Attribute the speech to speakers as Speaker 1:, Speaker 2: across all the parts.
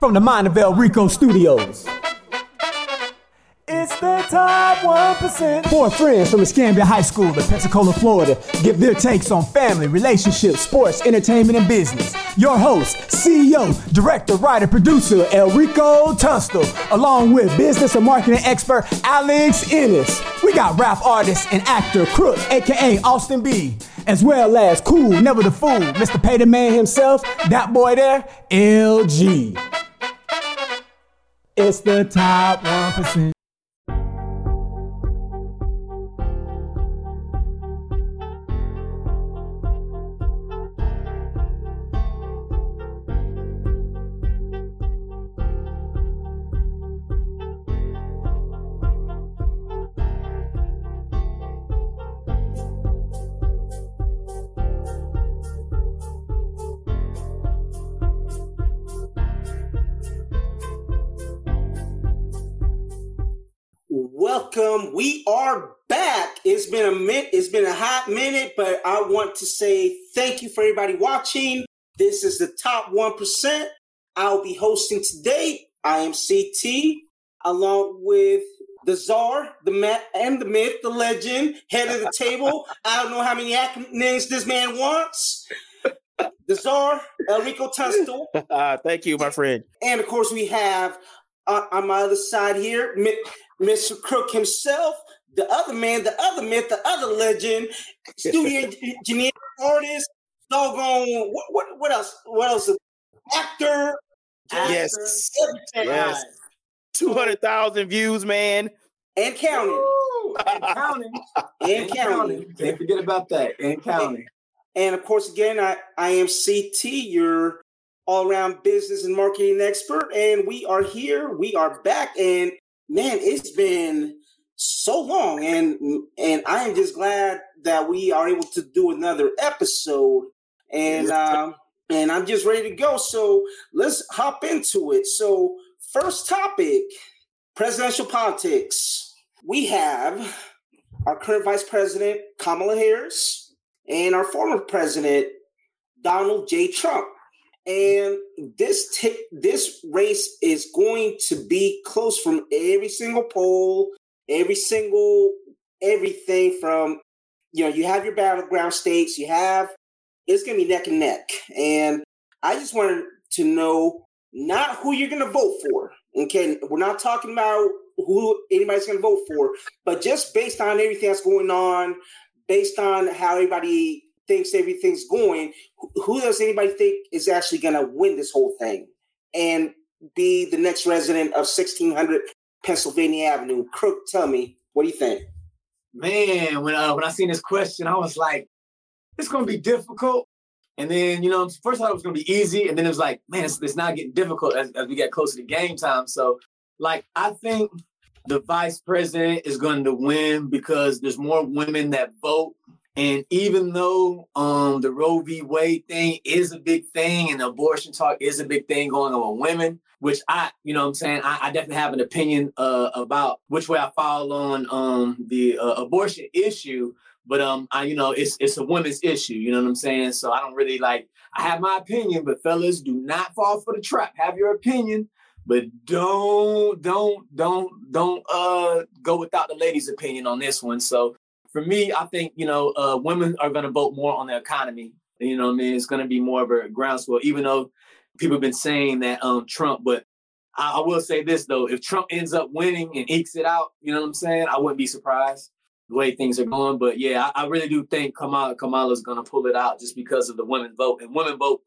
Speaker 1: from the mind of El Rico Studios. It's the top 1%. Four friends from Escambia High School to Pensacola, Florida, give their takes on family, relationships, sports, entertainment, and business. Your host, CEO, director, writer, producer, El Rico Tunstall, along with business and marketing expert, Alex Ennis. We got rap artist and actor, Crook, a.k.a. Austin B., as well as cool, never the fool, Mr. Pay the Man himself, that boy there, LG. It's the top 1%.
Speaker 2: Welcome. We are back. It's been a hot minute, but I want to say thank you for everybody watching. This is the top 1%. I'll be hosting today. I am CT, along with the Czar, the Matt, and the myth, the legend, head of the table. I don't know how many acronyms this man wants. The Czar, El Rico Tunstall.
Speaker 3: Thank you, my friend.
Speaker 2: And of course, we have on my other side here, Mr. Crook himself, the other man, the other myth, the other legend, studio engineer, artist, doggone, what else? What else? Actor.
Speaker 3: Yes. 200,000 views, man.
Speaker 2: And counting.
Speaker 4: And counting. Can't forget about that. And counting.
Speaker 2: And of course, again, I am CT, your all-around business and marketing expert. And we are here. We are back. And man, it's been so long, and I am just glad that we are able to do another episode, and I'm just ready to go. So let's hop into it. So first topic, presidential politics. We have our current Vice President, Kamala Harris, and our former President, Donald J. Trump. And this race is going to be close from every single poll, everything from, you have your battleground states, it's going to be neck and neck. And I just wanted to know not who you're going to vote for. Okay, we're not talking about who anybody's going to vote for, but just based on everything that's going on, based on how everybody thinks everything's going, who does anybody think is actually going to win this whole thing and be the next resident of 1600 Pennsylvania Avenue? Crook, tell me, what do you think?
Speaker 4: Man, when I seen this question, I was like, it's going to be difficult. And then, first I thought it was going to be easy. And then it was like, man, it's not getting difficult as we get closer to game time. So, I think the vice president is going to win because there's more women that vote. And even though the Roe v. Wade thing is a big thing and abortion talk is a big thing going on with women, which I definitely have an opinion about which way I fall on the abortion issue. But it's a women's issue. You know what I'm saying? So I don't really I have my opinion, but fellas, do not fall for the trap. Have your opinion, but don't go without the ladies' opinion on this one. So for me, I think, women are going to vote more on the economy. You know what I mean? It's going to be more of a groundswell, even though people have been saying that Trump. But I will say this, though. If Trump ends up winning and ekes it out, you know what I'm saying? I wouldn't be surprised the way things are going. But, yeah, I really do think Kamala's going to pull it out just because of the women vote. And women vote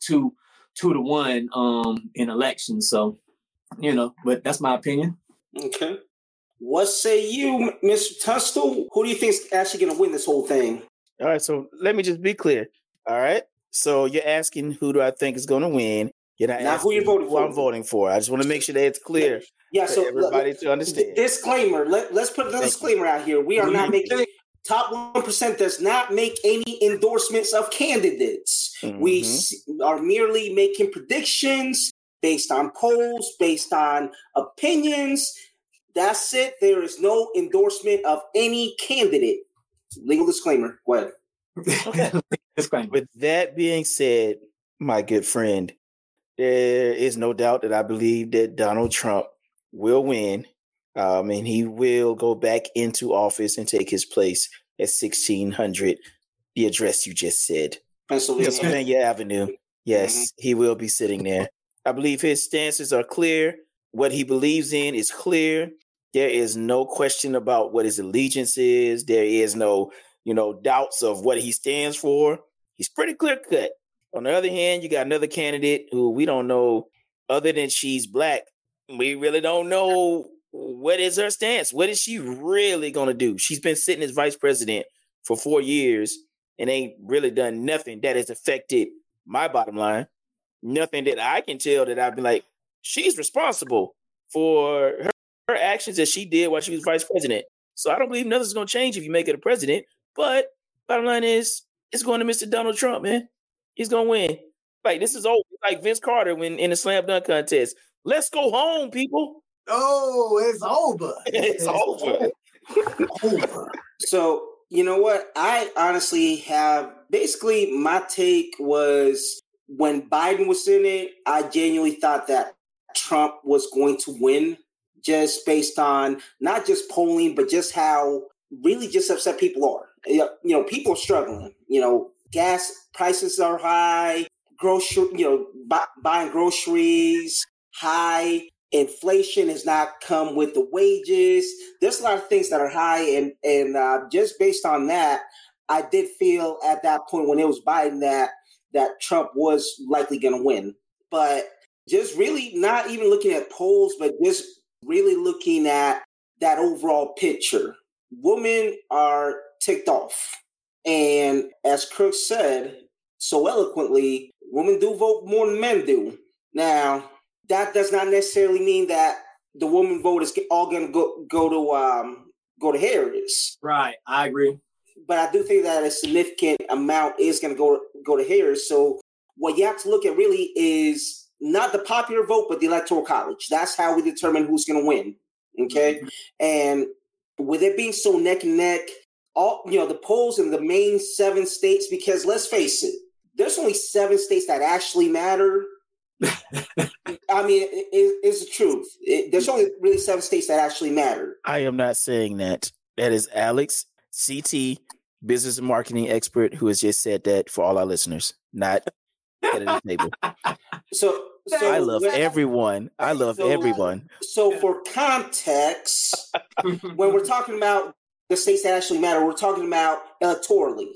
Speaker 4: 2-1 in elections. So, but that's my opinion.
Speaker 2: Okay. What say you, Mr. Tunstall? Who do you think is actually going to win this whole thing?
Speaker 3: All right, so let me just be clear. All right, so you're asking who do I think is going to win. You're not asking
Speaker 2: who you're voting for.
Speaker 3: I'm voting for. I just want to make sure that it's clear
Speaker 2: for
Speaker 3: so everybody to understand.
Speaker 2: Disclaimer. Let's put the disclaimer out here. We are not making top 1% does not make any endorsements of candidates. Mm-hmm. We are merely making predictions based on polls, based on opinions. That's it. There is no endorsement of any candidate. Legal disclaimer. Go ahead.
Speaker 3: Okay. With that being said, my good friend, there is no doubt that I believe that Donald Trump will win, and he will go back into office and take his place at 1600, the address you just said. Pennsylvania Avenue. Yes, he will be sitting there. I believe his stances are clear. What he believes in is clear. There is no question about what his allegiance is. There is no, doubts of what he stands for. He's pretty clear cut. On the other hand, you got another candidate who we don't know, other than she's black. We really don't know what is her stance. What is she really going to do? She's been sitting as vice president for 4 years and ain't really done nothing that has affected my bottom line. Nothing that I can tell that I've been like, she's responsible for her actions that she did while she was vice president. So I don't believe nothing's going to change if you make it a president. But bottom line is, it's going to Mr. Donald Trump, man. He's going to win. Like, this is over. Like Vince Carter when in the slam dunk contest. Let's go home, people.
Speaker 4: Oh, it's over.
Speaker 3: It's over.
Speaker 4: Over.
Speaker 2: So, you know what? I honestly have, basically my take was when Biden was in it, I genuinely thought that Trump was going to win just based on not just polling, but just how really just upset people are. People are struggling. Gas prices are high, buying groceries high. Inflation has not come with the wages. There's a lot of things that are high, and just based on that, I did feel at that point when it was Biden that Trump was likely going to win. But just really not even looking at polls, but just really looking at that overall picture. Women are ticked off. And as Kirk said so eloquently, women do vote more than men do. Now, that does not necessarily mean that the woman vote is all going to go to Harris.
Speaker 4: Right, I agree.
Speaker 2: But I do think that a significant amount is going to go to Harris. So what you have to look at really is not the popular vote, but the Electoral College. That's how we determine who's going to win. Okay, and with it being so neck and neck, all the polls in the main 7 states, because let's face it, there's only 7 states that actually matter. I mean, it's the truth. There's only really 7 states that actually matter.
Speaker 3: I am not saying that. That is Alex, CT, business and marketing expert, who has just said that for all our listeners, not at the table.
Speaker 2: So
Speaker 3: I love everyone. I love everyone.
Speaker 2: So for context, when we're talking about the states that actually matter, we're talking about electorally.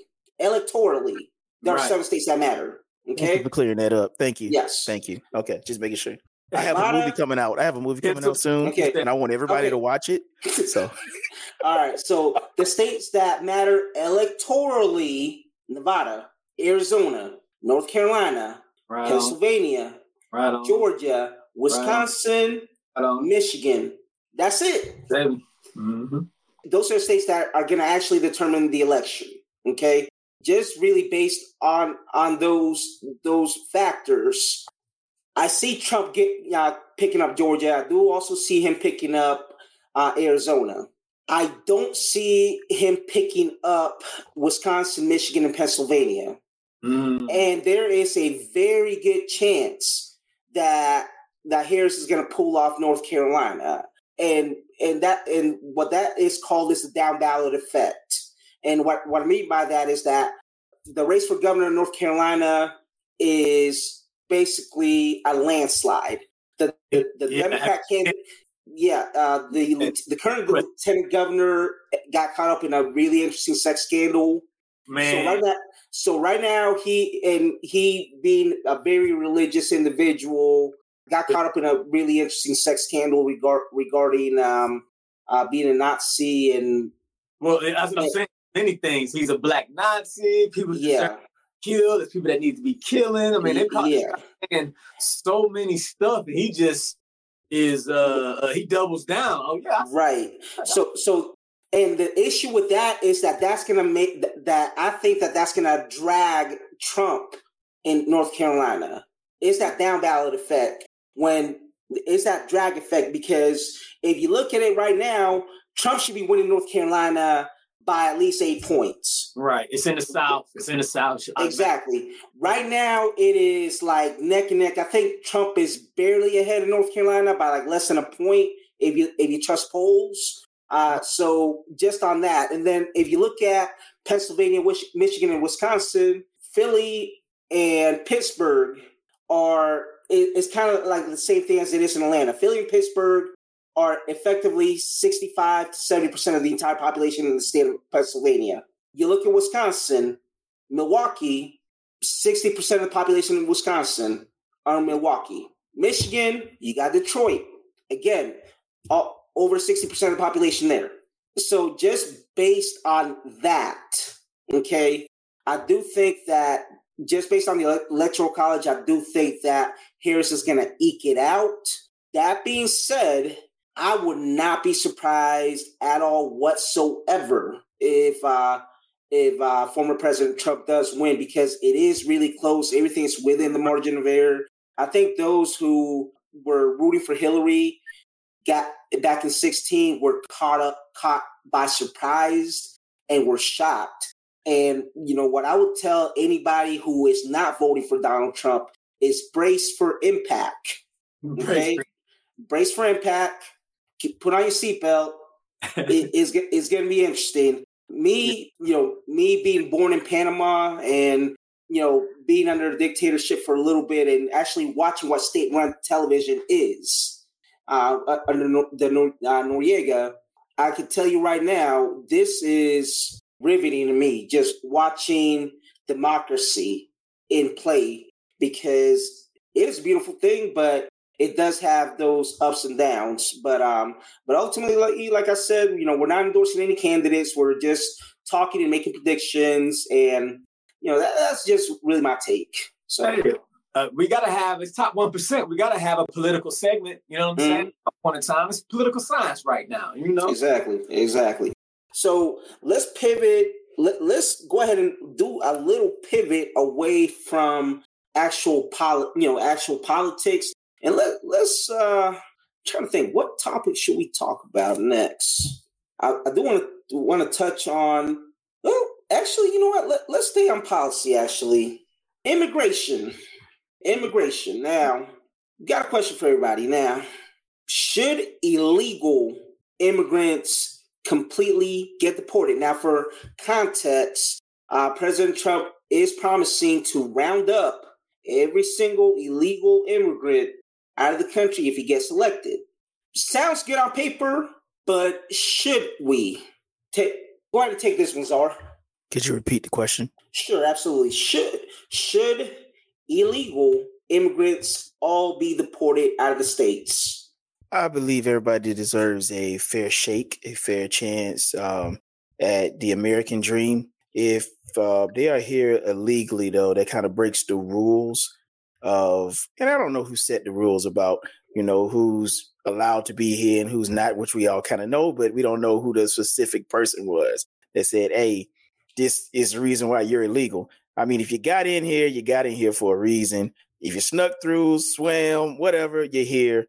Speaker 2: There are 7 states that matter. Okay.
Speaker 3: Thank you for clearing that up. Thank you.
Speaker 2: Yes.
Speaker 3: Thank you. Okay. Just making sure. I have a movie coming out. Soon.
Speaker 2: Okay.
Speaker 3: And I want everybody to watch it. So.
Speaker 2: All right. So the states that matter electorally: Nevada, Arizona, North Carolina, Pennsylvania, Georgia, Wisconsin, Michigan. That's it.
Speaker 4: Mm-hmm.
Speaker 2: Those are states that are going to actually determine the election. Okay. Just really based on those factors, I see Trump picking up Georgia. I do also see him picking up Arizona. I don't see him picking up Wisconsin, Michigan, and Pennsylvania. And there is a very good chance that Harris is going to pull off North Carolina, and what that is called is the down ballot effect. And what I mean by that is that the race for governor of North Carolina is basically a landslide. The Democrat candidate, the current lieutenant governor got caught up in a really interesting sex scandal.
Speaker 4: Man.
Speaker 2: So right now he being a very religious individual got caught up in a really interesting sex scandal regarding being a Nazi and.
Speaker 4: Well, that's what I'm saying. Many things. He's a black Nazi. People deserve killed. There's people that need to be killing. I mean, they're saying so many stuff, and he just is. He doubles down. Oh yeah,
Speaker 2: right. So, and the issue with that is that's going to make that. I think that's going to drag Trump in North Carolina. It's that down ballot effect. It's that drag effect, because if you look at it right now, Trump should be winning North Carolina by at least 8 points.
Speaker 4: Right. It's in the South. It's in the South.
Speaker 2: Exactly. Right now, it is like neck and neck. I think Trump is barely ahead of North Carolina by like less than a point if you trust polls. So just on that. And then if you look at Pennsylvania, Michigan, and Wisconsin, Philly and Pittsburgh it's kind of like the same thing as it is in Atlanta. Philly and Pittsburgh are effectively 65 to 70% of the entire population in the state of Pennsylvania. You look at Wisconsin, Milwaukee, 60% of the population in Wisconsin are in Milwaukee. Michigan, you got Detroit. Again, over 60% of the population there. So just based on that, okay, I do think that just based on the Electoral College, I do think that Harris is going to eke it out. That being said, I would not be surprised at all whatsoever if former President Trump does win, because it is really close. Everything is within the margin of error. I think those who were rooting for Hillary got back in 2016 were caught by surprise and were shocked. And, you know, what I would tell anybody who is not voting for Donald Trump is brace for impact. Okay? Brace for impact. Put on your seatbelt. It's going to be interesting. Me being born in Panama and, you know, being under a dictatorship for a little bit and actually watching what state-run television is under the Noriega, I can tell you right now, this is riveting to me, just watching democracy in play, because it is a beautiful thing, but it does have those ups and downs. But ultimately, like I said, you know, we're not endorsing any candidates. We're just talking and making predictions, and you know, that's just really my take. So
Speaker 4: we got to have, it's top 1%. We got to have a political segment. You know what I'm saying? At one point in time, it's political science right now. You know,
Speaker 2: exactly. So let's pivot. Let's go ahead and do a little pivot away from actual politics, and let's try to think, what topic should we talk about next? I do want to touch on. Well, actually, you know what? Let's stay on policy. Actually, immigration. Now, got a question for everybody. Now, should illegal immigrants completely get deported? Now, for context, President Trump is promising to round up every single illegal immigrant out of the country if he gets elected. Sounds good on paper, but should we? Go ahead and take this one, Czar.
Speaker 3: Could you repeat the question?
Speaker 2: Sure, absolutely. Should illegal immigrants all be deported out of the states?
Speaker 3: I believe everybody deserves a fair shake, a fair chance at the American dream. If they are here illegally, though, that kind of breaks the rules of, and I don't know who set the rules about, you know, who's allowed to be here and who's not, which we all kind of know, but we don't know who the specific person was that said, hey, this is the reason why you're illegal. I mean, if you got in here, you got in here for a reason. If you snuck through, swam, whatever, you're here.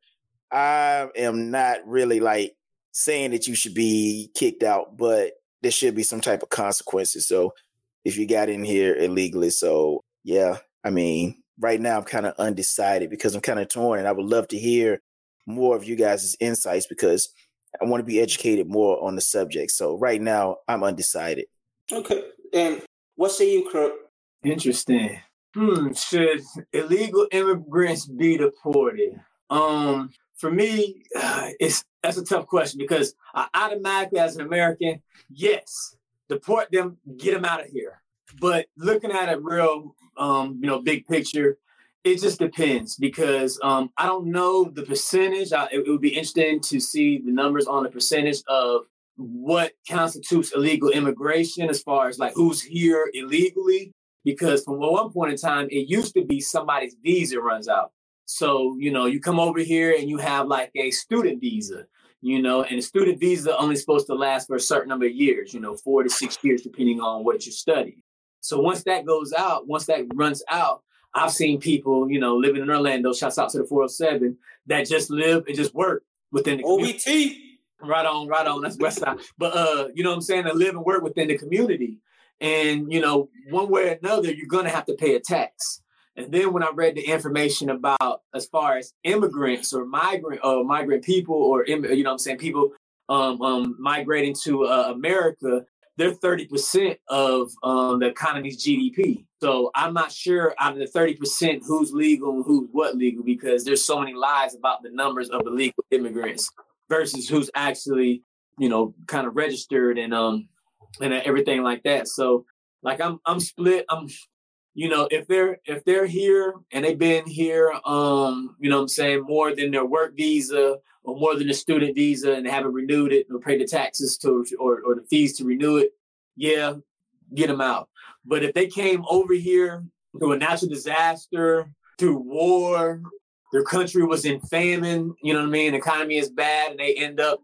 Speaker 3: I am not really like saying that you should be kicked out, but there should be some type of consequences. So if you got in here illegally, so yeah, I mean, right now I'm kind of undecided because I'm kind of torn, and I would love to hear more of you guys' insights because I want to be educated more on the subject. So right now I'm undecided.
Speaker 2: Okay. And what say you, Crook?
Speaker 4: Interesting. Should illegal immigrants be deported? For me, that's a tough question because I automatically, as an American, yes, deport them, get them out of here. But looking at it real, big picture, it just depends because I don't know the percentage. It would be interesting to see the numbers on the percentage of what constitutes illegal immigration as far as like who's here illegally. Because from one point in time, it used to be somebody's visa runs out. So, you know, you come over here and you have like a student visa, you know, and a student visa only supposed to last for a certain number of years, 4 to 6 years, depending on what you're studying. So once that runs out, I've seen people, living in Orlando, shouts out to the 407, that just live and just work within the community.
Speaker 2: OBT.
Speaker 4: Right on. That's West Side. But you know what I'm saying? To live and work within the community. And, you know, one way or another, you're going to have to pay a tax. And then when I read the information about as far as immigrants or migrant people or, you know what I'm saying, people migrating to America, they're 30% of the economy's GDP. So I'm not sure out of the 30% who's legal and who's what legal, because there's so many lies about the numbers of illegal immigrants versus who's actually, you know, kind of registered and everything like that. So like I'm split. You know, if they're here and they've been here, you know what I'm saying, more than their work visa or more than a student visa and they haven't renewed it or paid the taxes to or the fees to renew it, yeah, get them out. But if they came over here through a natural disaster, through war, their country was in famine, you know what I mean, the economy is bad, and they end up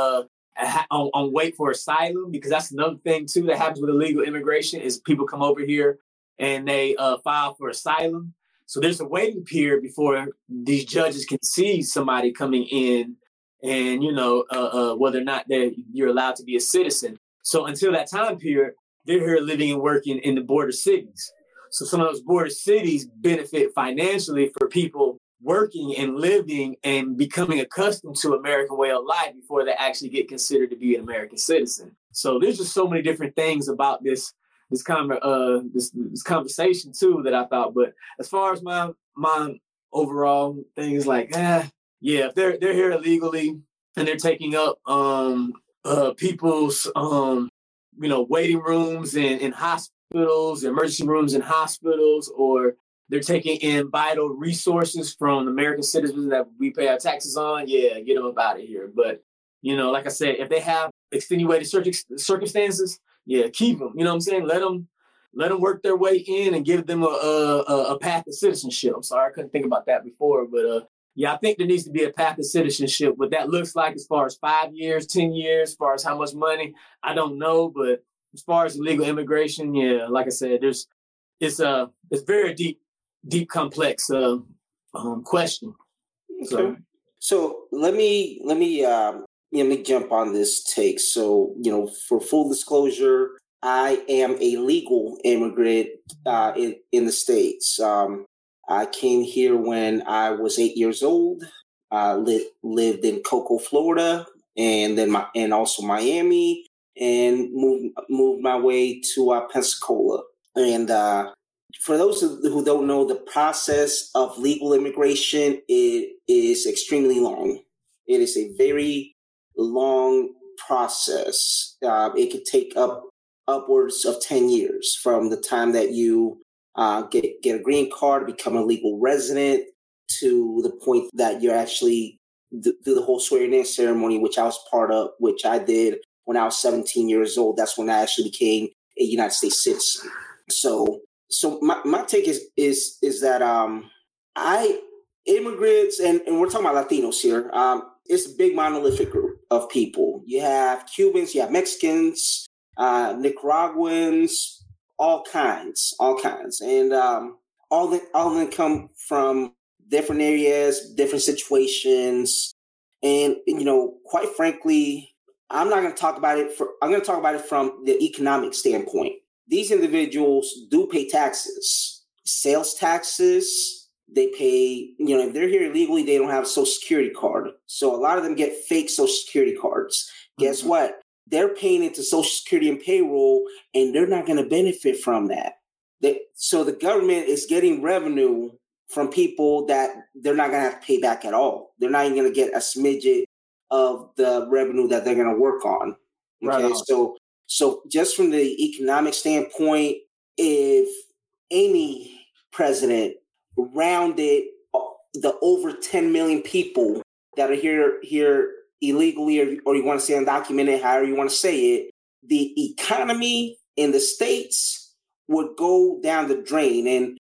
Speaker 4: on wait for asylum, because that's another thing too that happens with illegal immigration is people come over here and they file for asylum. So there's a waiting period before these judges can see somebody coming in and, you know, whether or not you're allowed to be a citizen. So until that time period, they're here living and working in the border cities. So some of those border cities benefit financially for people working and living and becoming accustomed to American way of life before they actually get considered to be an American citizen. So there's just so many different things about this conversation too that I thought. But as far as my overall thing is like, yeah, if they're here illegally and they're taking up people's you know, waiting rooms in hospitals, emergency rooms in hospitals, or they're taking in vital resources from American citizens that we pay our taxes on, yeah, get them up out of here. But, you know, like I said, if they have extenuated circumstances, yeah, keep them. You know what I'm saying? Let them work their way in and give them a path to citizenship. I'm sorry, I couldn't think about that before. But, yeah, I think there needs to be a path to citizenship. What that looks like as far as 5 years, 10 years, as far as how much money, I don't know. But as far as illegal immigration, yeah, like I said, it's very deep, complex question.
Speaker 2: Okay. So let me jump on this take. So, you know, for full disclosure, I am a legal immigrant in the States. I came here when I was 8 years old. Lived in Cocoa, Florida, and also Miami, and moved my way to Pensacola. And for those who don't know, the process of legal immigration is extremely long. It is a very long process. It could take upwards of 10 years from the time that you get a green card, become a legal resident, to the point that you're actually do the whole swearing-in ceremony, which I was part of, which I did when I was 17 years old. That's when I actually became a United States citizen. So my take is that immigrants, and we're talking about Latinos here, it's a big monolithic group of people. You have Cubans, you have Mexicans, Nicaraguans, all kinds. And all of them come from different areas, different situations. And, you know, quite frankly, I'm going to talk about it from the economic standpoint. These individuals do pay taxes, sales taxes. They pay, you know, if they're here illegally, they don't have a Social Security card. So a lot of them get fake Social Security cards. Guess what? They're paying into Social Security and payroll, and they're not going to benefit from that. So the government is getting revenue from people that they're not going to have to pay back at all. They're not even going to get a smidget of the revenue that they're going to work on. Okay, right on. So just from the economic standpoint, if any president rounded the over 10 million people that are here illegally, or you want to say undocumented, however you want to say it, the economy in the States would go down the drain. And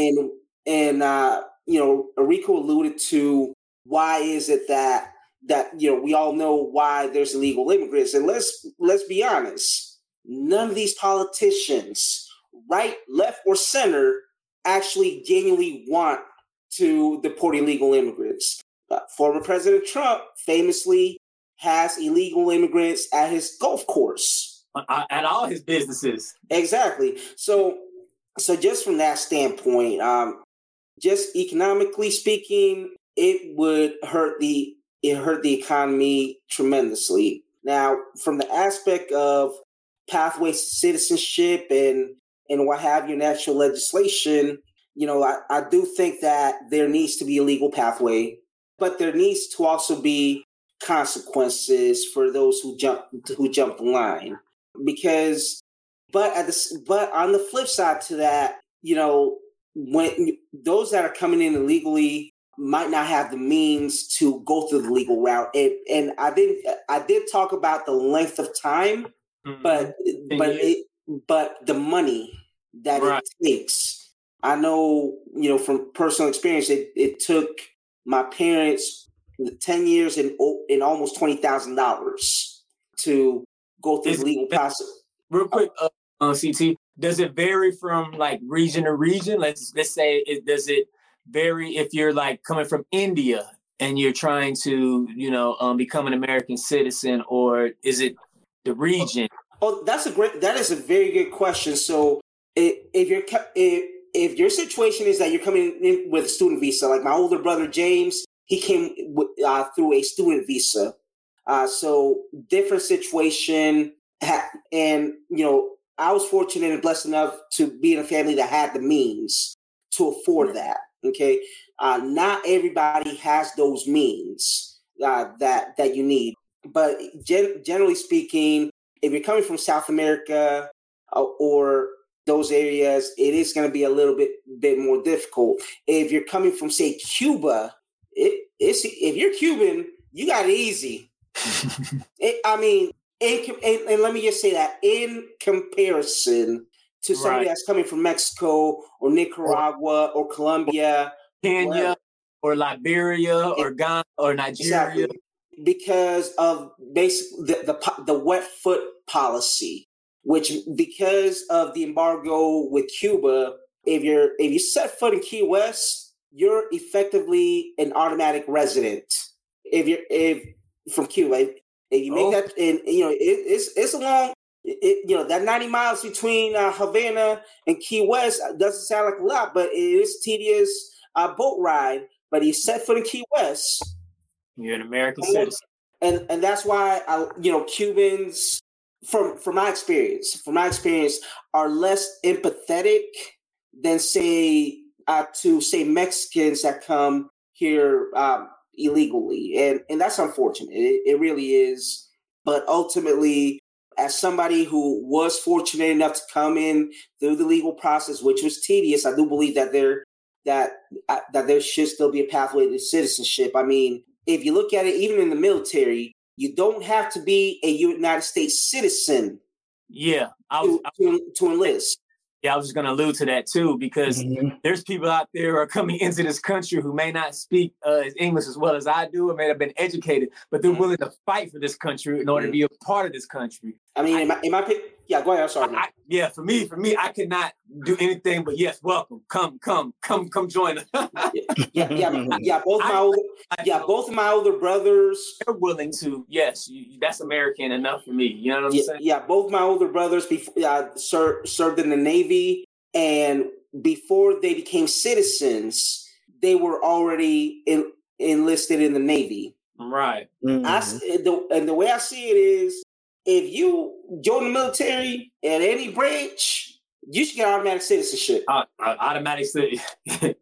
Speaker 2: you know, Arico alluded to why is it that you know, we all know why there's illegal immigrants. And let's be honest, none of these politicians, right, left, or center, actually genuinely want to deport illegal immigrants. Former President Trump famously has illegal immigrants at his golf course.
Speaker 4: At all his businesses.
Speaker 2: Exactly. So just from that standpoint, just economically speaking, it would hurt the economy tremendously. Now, from the aspect of pathway citizenship and what have you, national legislation, I do think that there needs to be a legal pathway, but there needs to also be consequences for those who jump the line. But on the flip side to that, when those that are coming in illegally might not have the means to go through the legal route, and I did talk about the length of time, but the money that it takes. I know, from personal experience, it took my parents 10 years and almost $20,000 to go through the legal process.
Speaker 4: Real quick, CT, does it vary from like region to region? Let's say, does it vary if you're like coming from India and you're trying to, become an American citizen, or is it the region?
Speaker 2: Oh, that is a very good question. So if your situation is that you're coming in with a student visa, like my older brother James, he came through a student visa. So different situation, and I was fortunate and blessed enough to be in a family that had the means to afford that. Okay, not everybody has those means that you need, but generally speaking, if you're coming from South America or those areas, it is going to be a little bit more difficult. If you're coming from, say, Cuba, if you're Cuban, you got it easy. And let me just say that in comparison to somebody that's coming from Mexico or Nicaragua or Colombia,
Speaker 4: Kenya, or Liberia or Ghana or Nigeria.
Speaker 2: Exactly. Because of basically the wet foot policy, which because of the embargo with Cuba, if you set foot in Key West, you're effectively an automatic resident. If from Cuba, if you make that, and it's a long, that 90 miles between Havana and Key West doesn't sound like a lot, but it is a tedious boat ride. But you set foot in Key West,
Speaker 4: you're an American citizen,
Speaker 2: and that's why Cubans, from my experience, are less empathetic than say Mexicans that come here illegally, and that's unfortunate. It really is. But ultimately, as somebody who was fortunate enough to come in through the legal process, which was tedious, I do believe that there should still be a pathway to citizenship. I mean, if you look at it, even in the military, you don't have to be a United States citizen.
Speaker 4: Yeah,
Speaker 2: to enlist.
Speaker 4: Yeah, I was just going to allude to that too, because there's people out there who are coming into this country who may not speak English as well as I do, or may have been educated, but they're willing to fight for this country in order to be a part of this country.
Speaker 2: I mean, yeah, go ahead. I'm sorry.
Speaker 4: For me, I could not do anything but yes, welcome, come join us.
Speaker 2: Both of my older brothers,
Speaker 4: they're willing to. Yes, that's American enough for me. You know what I'm saying?
Speaker 2: Yeah, both my older brothers served in the Navy, and before they became citizens, they were already enlisted in the Navy.
Speaker 4: Right.
Speaker 2: Mm-hmm. And the way I see it is, if you join the military at any branch, you should get automatic citizenship.
Speaker 4: Automatic citizenship.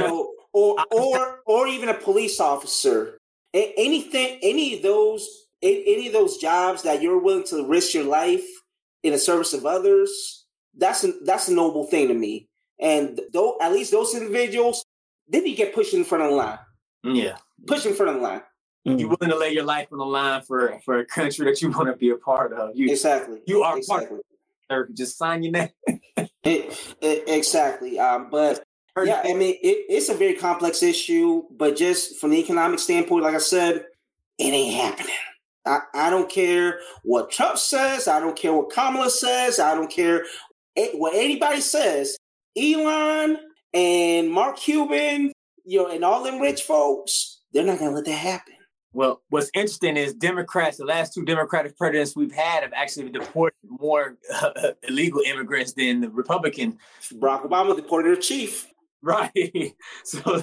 Speaker 2: or even a police officer. Any of those jobs that you're willing to risk your life in the service of others, that's a noble thing to me. And at least those individuals, then you get pushed in front of the line.
Speaker 4: Yeah,
Speaker 2: pushed in front of the line.
Speaker 4: You're willing to lay your life on the line for a country that you want to be a part of.
Speaker 2: Exactly.
Speaker 4: You are part of it. Just sign your name.
Speaker 2: Exactly. But yeah, I mean, it's a very complex issue, but just from the economic standpoint, like I said, it ain't happening. I don't care what Trump says. I don't care what Kamala says. I don't care what anybody says. Elon and Mark Cuban, and all them rich folks, they're not going to let that happen.
Speaker 4: Well, what's interesting is Democrats, the last 2 Democratic presidents we've had have actually deported more illegal immigrants than the Republican.
Speaker 2: Barack Obama deported a chief.
Speaker 4: Right. So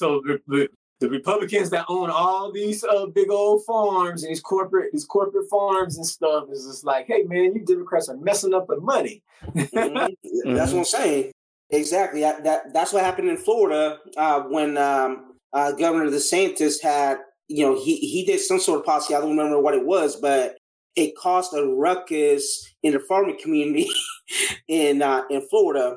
Speaker 4: the Republicans that own all these big old farms and these corporate farms and stuff is just like, hey, man, you Democrats are messing up the money.
Speaker 2: Mm-hmm. That's what I'm saying. Exactly. That's what happened in Florida when Governor DeSantis had, he did some sort of policy. I don't remember what it was, but it caused a ruckus in the farming community in Florida.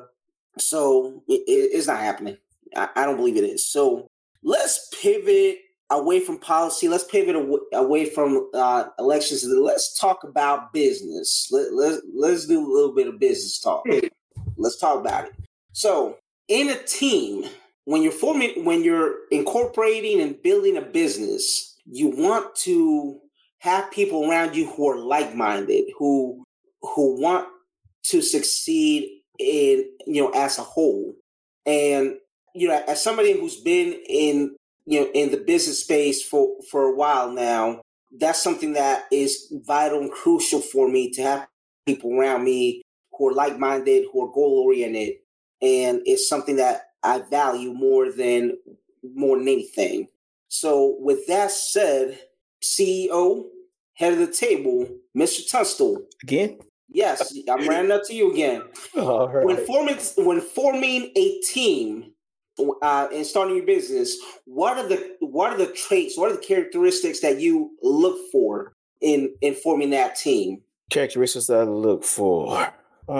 Speaker 2: So it's not happening. I don't believe it is. So let's pivot away from policy. Let's pivot away from elections. Let's talk about business. Let's do a little bit of business talk. Let's talk about it. So in a team, when you're incorporating and building a business, you want to have people around you who are like-minded, who want to succeed in, as a whole. And, as somebody who's been in the business space for a while now, that's something that is vital and crucial for me, to have people around me who are like-minded, who are goal-oriented. And it's something that I value more than anything. So with that said, CEO, head of the table, Mr. Tunstall.
Speaker 3: Again?
Speaker 2: Yes, I'm running up to you again.
Speaker 3: All right.
Speaker 2: When forming a team and starting your business, what are the traits, what are the characteristics that you look for in forming that team?
Speaker 3: Characteristics that I look for.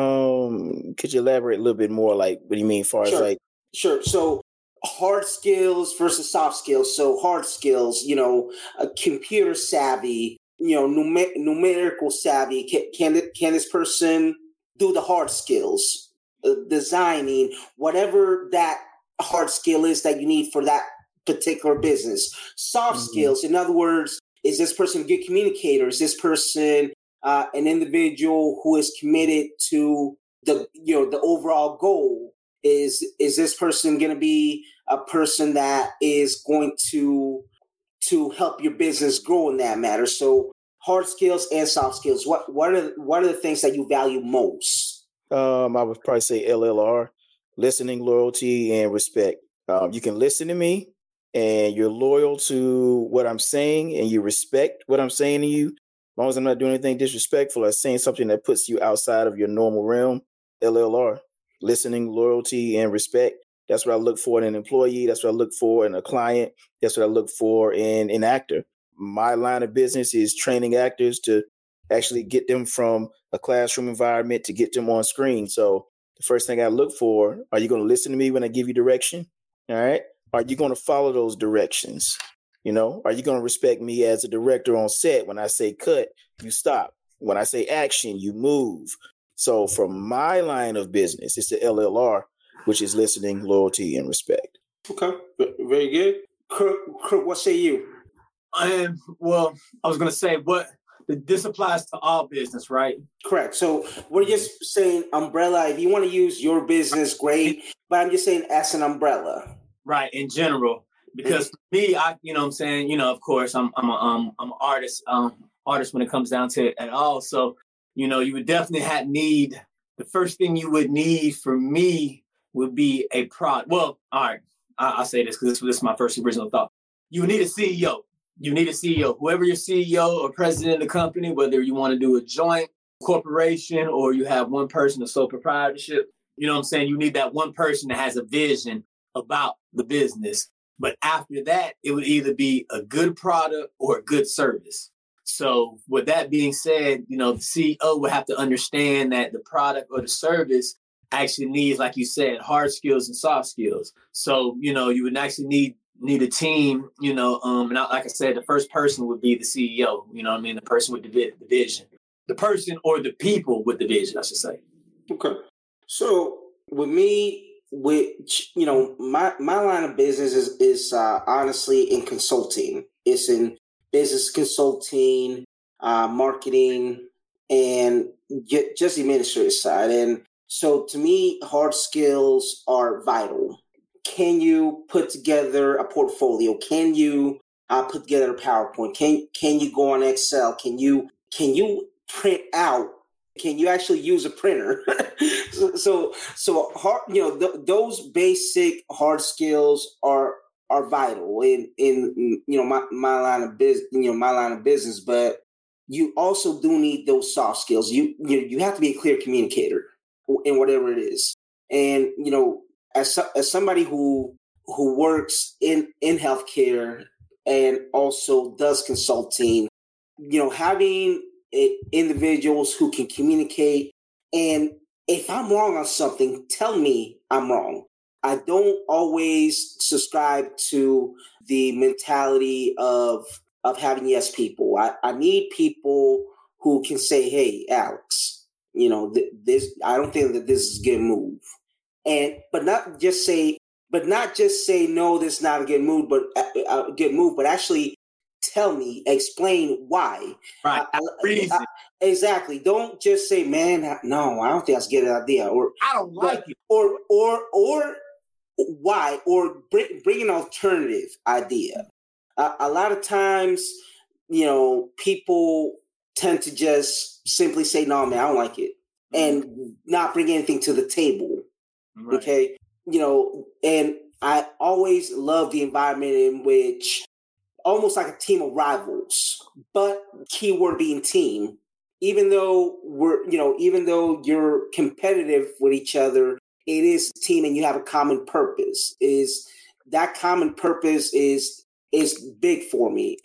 Speaker 3: Could you elaborate a little bit more? Like, what do you mean, as far as like?
Speaker 2: Sure. So, hard skills versus soft skills. So, hard skills, a computer savvy, numerical savvy. Can this person do the hard skills, designing, whatever that hard skill is that you need for that particular business? Soft skills, in other words, is this person a good communicator? Is this person an individual who is committed to the overall goal? Is this person going to be a person that is going to help your business grow in that matter? So hard skills and soft skills. What are the things that you value most?
Speaker 3: I would probably say LLR: listening, loyalty, and respect. You can listen to me, and you're loyal to what I'm saying, and you respect what I'm saying to you. As long as I'm not doing anything disrespectful or saying something that puts you outside of your normal realm. LLR: listening, loyalty, and respect. That's what I look for in an employee. That's what I look for in a client. That's what I look for in an actor. My line of business is training actors to actually get them from a classroom environment to get them on screen. So the first thing I look for, are you going to listen to me when I give you direction? All right. Are you going to follow those directions? Are you going to respect me as a director on set? When I say cut, you stop. When I say action, you move. So from my line of business, it's the LLR, which is listening, loyalty, and respect.
Speaker 2: Okay. Very good. Kirk, what say you?
Speaker 4: Well, I was going to say, this applies to all business, right?
Speaker 2: Correct. So we're just saying umbrella. If you want to use your business, great. But I'm just saying as an umbrella.
Speaker 4: Right. In general. Because for me, of course, I'm an artist, when it comes down to it at all. So, you would definitely the first thing you would need for me would be a product. Well, all right, I'll say this because this is my first original thought. You would need a CEO. Whoever your CEO or president of the company, whether you want to do a joint corporation or you have one person, a sole proprietorship, you need that one person that has a vision about the business. But after that, it would either be a good product or a good service. So with that being said, the CEO would have to understand that the product or the service actually needs, like you said, hard skills and soft skills. So, you would actually need a team, and like I said, the first person would be the CEO, the person with the vision, the person or the people with the vision, I should say.
Speaker 2: Okay. So with me, my line of business is honestly in consulting. It's in business consulting, marketing, and just the administrative side. And so to me, hard skills are vital. Can you put together a portfolio? Can you put together a PowerPoint? Can you go on Excel? Can you print out? Can you actually use a printer? so hard, those basic hard skills are vital in my line of business, but you also do need those soft skills. You have to be a clear communicator in whatever it is. And, as somebody who works in healthcare and also does consulting, having individuals who can communicate, and if I'm wrong on something, tell me I'm wrong. I don't always subscribe to the mentality of having yes people. I need people who can say, "Hey, Alex, this. I don't think that this is a good move," but not just say no, this is not a good move, but actually tell me, explain why.
Speaker 4: Right.
Speaker 2: Exactly. Don't just say, "Man, no, I don't think that's a good idea," or
Speaker 4: "I don't like it,"
Speaker 2: or why, or bring an alternative idea. A lot of times, people tend to just simply say, "No, man, I don't like it," and not bring anything to the table. Right. Okay. And I always love the environment in which almost like a team of rivals, but keyword being team. Even though you're competitive with each other, it is a team and you have a common purpose. That common purpose is big for me.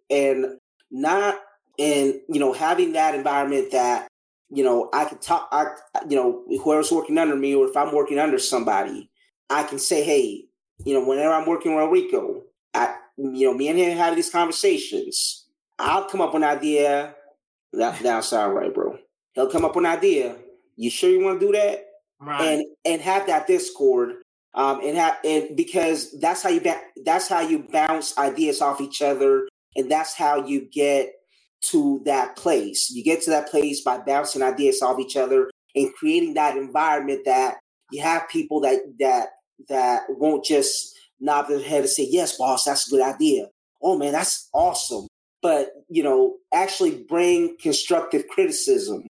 Speaker 2: Having that environment that, I can talk, whoever's working under me, or if I'm working under somebody, I can say, "Hey, whenever I'm working with Rico, me and him have these conversations. I'll come up with an idea. That sound right, bro. He'll come up with an idea. You sure you want to do that?" Right. And have that discord. And because that's how you bounce ideas off each other, and that's how you get to that place. You get to that place by bouncing ideas off each other and creating that environment that you have people that won't just nod their head and say, "Yes, boss, that's a good idea. Oh man, that's awesome." But, actually bring constructive criticism,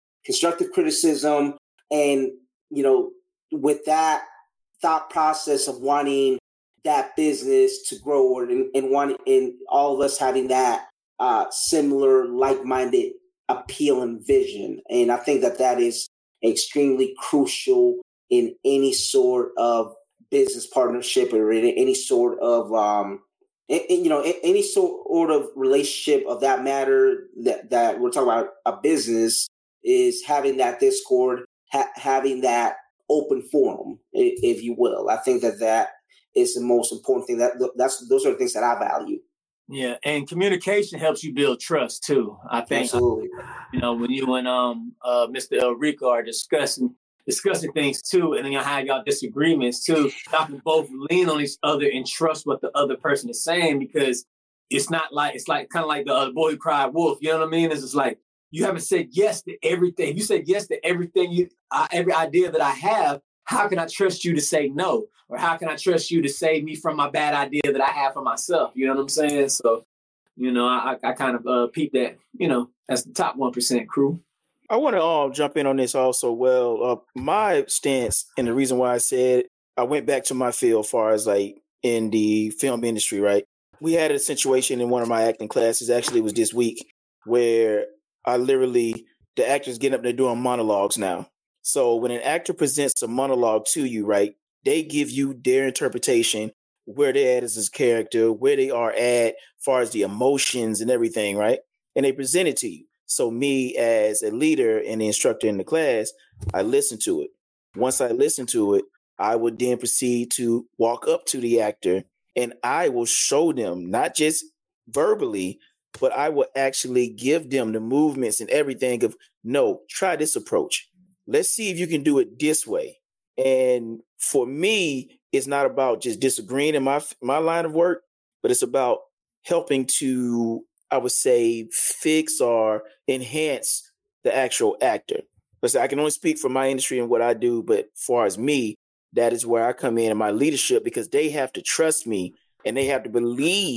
Speaker 2: and, with that thought process of wanting that business to grow, and all of us having that similar, like-minded appeal and vision. And I think that is extremely crucial in any sort of business partnership, or in any sort of any sort of relationship of that matter that we're talking about. A business is having that discord, having that open forum, if you will. I think that is the most important thing. Those are the things that I value.
Speaker 4: Yeah, and communication helps you build trust too. I think,
Speaker 2: absolutely.
Speaker 4: When you and Mr. Elrico are discussing things too, and then you have y'all disagreements too, y'all can both lean on each other and trust what the other person is saying, because it's like kind of like the boy who cried wolf. You know what I mean? It's just like, you haven't said yes to everything. You said yes to everything, every idea that I have. How can I trust you to say no? Or how can I trust you to save me from my bad idea that I have for myself? You know what I'm saying? So, I kind of peep that, that's the top 1% crew.
Speaker 3: I want to jump in on this also. Well, my stance, and the reason why I said I went back to my field as far as like in the film industry, right? We had a situation in one of my acting classes, actually it was this week, where the actors getting up there doing monologues now. So when an actor presents a monologue to you, right, they give you their interpretation, where they're at as his character, where they are at far as the emotions and everything, right? And they present it to you. So me as a leader and the instructor in the class, I listen to it. Once I listen to it, I would then proceed to walk up to the actor, and I will show them, not just verbally, but I will actually give them the movements and everything of, no, try this approach. Let's see if you can do it this way. And for me, it's not about just disagreeing in my line of work, but it's about helping to, I would say, fix or enhance the actual actor. Because I can only speak for my industry and what I do, but as far as me, that is where I come in my leadership, because they have to trust me and they have to believe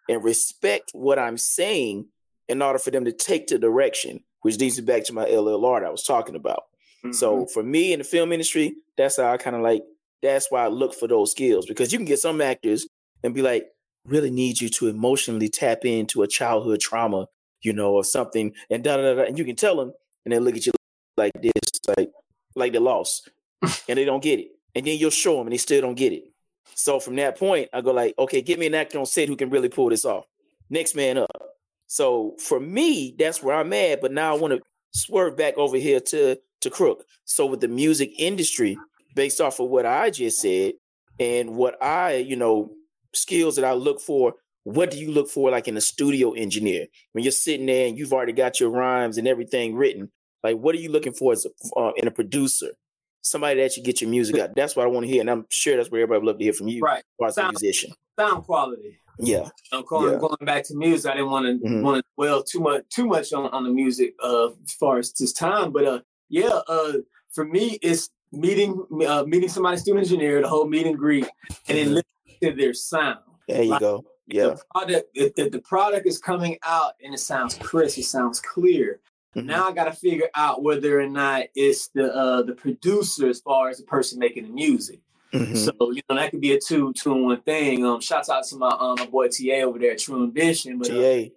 Speaker 3: and respect what I'm saying in order for them to take the direction, which leads me back to my LLR that I was talking about. Mm-hmm. So for me in the film industry, that's how I kind of like, that's why I look for those skills, because you can get some actors and be like, really need you to emotionally tap into a childhood trauma, you know, or something, and and you can tell them, and they look at you like this, like they're lost, and they don't get it. And then you'll show them, and they still don't get it. So from that point, I go like, okay, get me an actor on set who can really pull this off. Next man up. So for me, that's where I'm at. But now I want to swerve back over here to Crook. So with the music industry, based off of what I just said and what I, you know, skills that I look for, what do you look for like in a studio engineer? When you're sitting there and you've already got your rhymes and everything written, like what are you looking for as in a producer? Somebody that you get your music out. That's what I want to hear. And I'm sure that's where everybody would love to hear from you.
Speaker 4: Right.
Speaker 3: As a musician.
Speaker 4: Sound quality.
Speaker 3: Yeah.
Speaker 4: Going back to music, I didn't want to dwell too much on the music as far as this time. But for me, it's meeting somebody, student engineer, the whole meet and greet, and then listen to their sound.
Speaker 3: There you go. Yeah.
Speaker 4: If the product is coming out and it sounds crisp, it sounds clear. Mm-hmm. Now I got to figure out whether or not it's the producer as far as the person making the music. Mm-hmm. So, you know, that could be a two-in-one thing. Shouts out to my boy TA over there at True Ambition. But,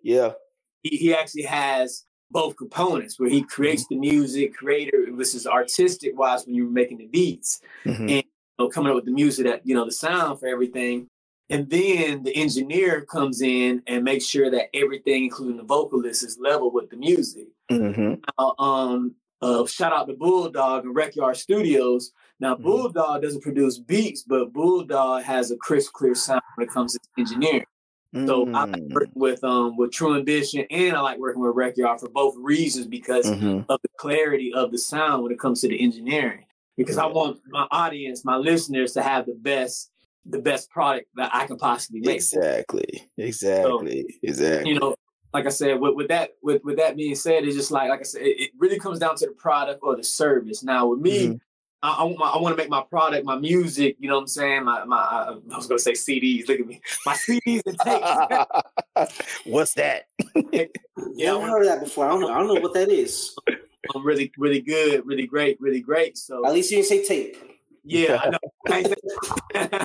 Speaker 4: he actually has both components where he creates the music, this is artistic wise when you're making the beats and coming up with the music that, you know, the sound for everything. And then the engineer comes in and makes sure that everything, including the vocalist, is level with the music. Mm-hmm. Shout out to Bulldog and Recyard Studios. Now, Bulldog doesn't produce beats, but Bulldog has a crisp, clear sound when it comes to engineering. So I like working with True Ambition, and I like working with Recyard for both reasons because of the clarity of the sound when it comes to the engineering. Because I want my audience, my listeners, to have the best product that I can possibly make.
Speaker 3: Exactly.
Speaker 4: You know, like I said, with that being said, it's just like I said, it really comes down to the product or the service. Now with me, I want to make my product, my music, you know what I'm saying? I was going to say CDs. Look at me. My CDs and tapes.
Speaker 3: What's that?
Speaker 2: Yeah, I've heard that before. I don't know what that is.
Speaker 4: I'm really, really good, really great. So
Speaker 2: at least you didn't say tape.
Speaker 4: Yeah, I know.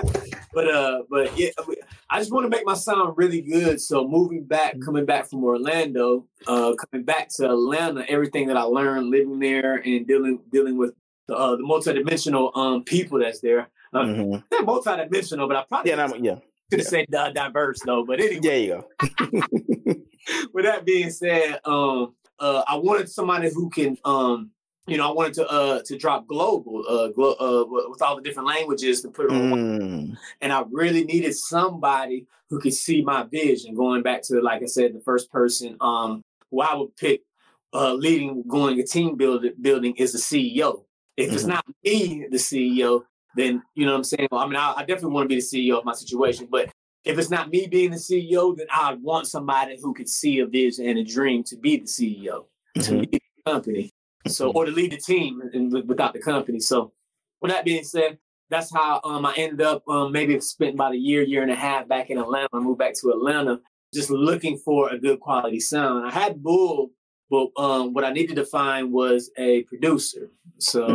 Speaker 4: But yeah, I just want to make my sound really good. So coming back from Orlando, coming back to Atlanta, everything that I learned living there and dealing with the multidimensional people that's there. Not multidimensional, but I probably could have said diverse though. But anyway,
Speaker 3: there you go.
Speaker 4: With that being said, I wanted somebody who can, I wanted to drop global, with all the different languages to put it on. And I really needed somebody who could see my vision. Going back to, like I said, the first person who I would pick going a team building is the CEO. If it's not me, the CEO, then, you know what I'm saying? Well, I mean, I definitely want to be the CEO of my situation, but if it's not me being the CEO, then I want somebody who could see a vision and a dream to be the CEO, to lead the company. So, or to lead the team without the company. So with that being said, that's how I ended up maybe spent about a year and a half back in Atlanta. I moved back to Atlanta just looking for a good quality sound. I had Bull, but what I needed to find was a producer. So,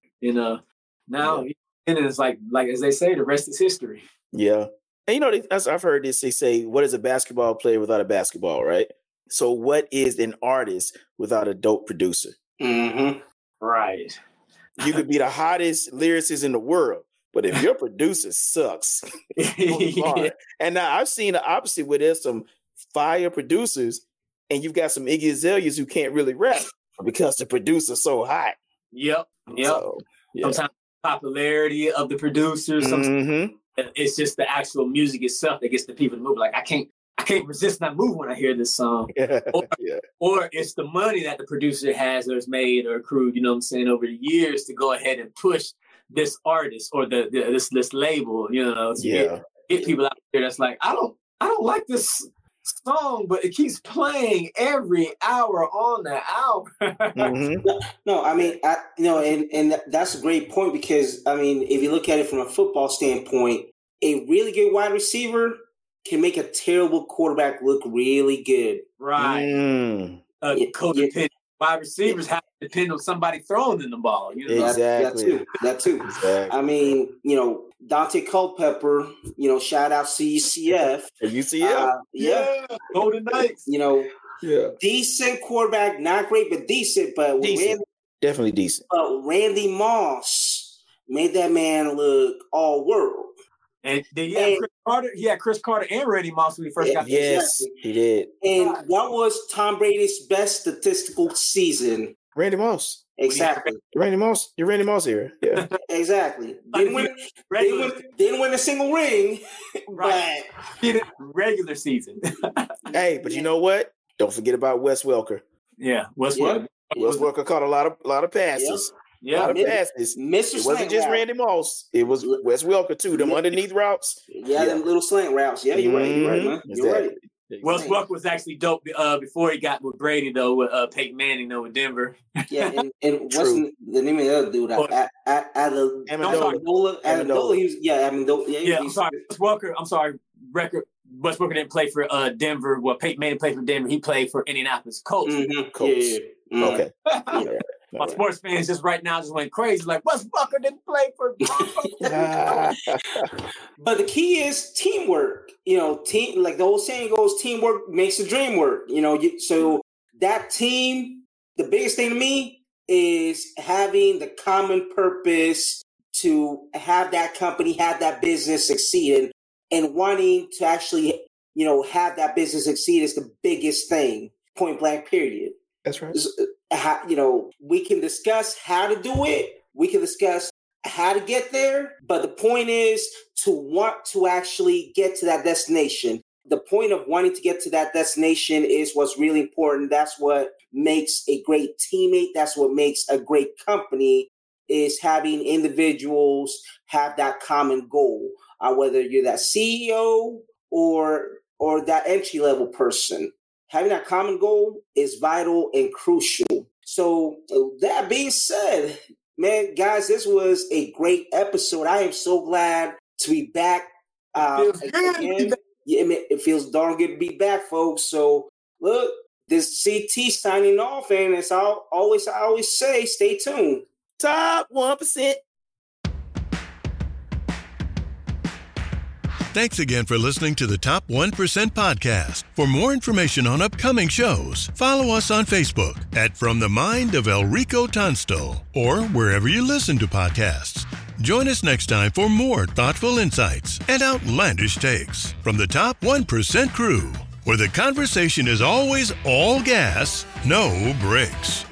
Speaker 4: now and it's like as they say, the rest is history.
Speaker 3: Yeah. And you know, I've heard this, they say, what is a basketball player without a basketball, right? So what is an artist without a dope producer?
Speaker 4: Right.
Speaker 3: You could be the hottest lyricist in the world, but if your producer sucks, and now I've seen the opposite where there's some fire producers and you've got some Iggy Azaleas who can't really rap because the producer's so hot.
Speaker 4: Yep. So, sometimes the popularity of the producers, sometimes it's just the actual music itself that gets the people to move. Like I can't resist not moving when I hear this song. Or it's the money that the producer has or has made or accrued, you know what I'm saying, over the years to go ahead and push this artist or this label, you know, to get people out there that's like, I don't like this song, but it keeps playing every hour on the album.
Speaker 2: No, I mean, and that's a great point because, I mean, if you look at it from a football standpoint, a really good wide receiver can make a terrible quarterback look really good.
Speaker 4: Right. Codependent. Wide receivers have to depend on somebody throwing in the ball. You know?
Speaker 3: Exactly.
Speaker 2: That too.
Speaker 3: Exactly.
Speaker 2: I mean, Dante Culpepper, shout out CCF.
Speaker 3: UCF.
Speaker 2: Yeah.
Speaker 4: Golden Knights.
Speaker 2: Decent quarterback, not great, but decent. But
Speaker 3: decent. Definitely decent.
Speaker 2: But Randy Moss made that man look all world.
Speaker 4: And then Chris Carter. He had Chris Carter and Randy Moss when he first got.
Speaker 3: Yes, he did.
Speaker 2: And that was Tom Brady's best statistical season.
Speaker 3: Randy Moss.
Speaker 2: Exactly.
Speaker 3: Randy Moss. You're Randy Moss here. Yeah.
Speaker 2: Exactly. Didn't win a single ring.
Speaker 4: Right. But regular season.
Speaker 3: Hey, but you know what? Don't forget about Wes Welker.
Speaker 4: Yeah, Wes Welker.
Speaker 3: Wes Welker caught a lot of passes.
Speaker 2: Yeah,
Speaker 3: a lot of passes. It wasn't just Randy Moss. It was Wes Welker too. Them underneath routes.
Speaker 2: Yeah, them little slant routes. Yeah, you're right, man. You're right.
Speaker 4: Wes Welker was actually dope before he got with Brady, though, with Peyton Manning, though, with Denver.
Speaker 2: Yeah, and what's the name of the other dude? Amendola. Amendola.
Speaker 4: Yeah, I'm sorry. Wes Welker didn't play for Denver. Well, Peyton Manning played for Denver. He played for Indianapolis Colts.
Speaker 3: Colts. Yeah. Okay.
Speaker 4: My sports fans just right now just went crazy. Like, Wes Welker didn't play for
Speaker 2: But the key is teamwork. Team, like the old saying goes, teamwork makes the dream work. So that team, the biggest thing to me is having the common purpose to have that company, have that business succeed, and wanting to actually, have that business succeed is the biggest thing. Point blank. Period.
Speaker 3: That's right.
Speaker 2: We can discuss how to do it. We can discuss how to get there. But the point is to want to actually get to that destination. The point of wanting to get to that destination is what's really important. That's what makes a great teammate. That's what makes a great company, is having individuals have that common goal. Whether you're that CEO or that entry-level person. Having that common goal is vital and crucial. So that being said, man, guys, this was a great episode. I am so glad to be back. Again. It feels darn good to be back, folks. So look, this CT signing off, and as I always say, stay tuned.
Speaker 3: Top 1%.
Speaker 5: Thanks again for listening to the Top 1% podcast. For more information on upcoming shows, follow us on Facebook at From the Mind of Elrico Tansto or wherever you listen to podcasts. Join us next time for more thoughtful insights and outlandish takes from the Top 1% crew, where the conversation is always all gas, no brakes.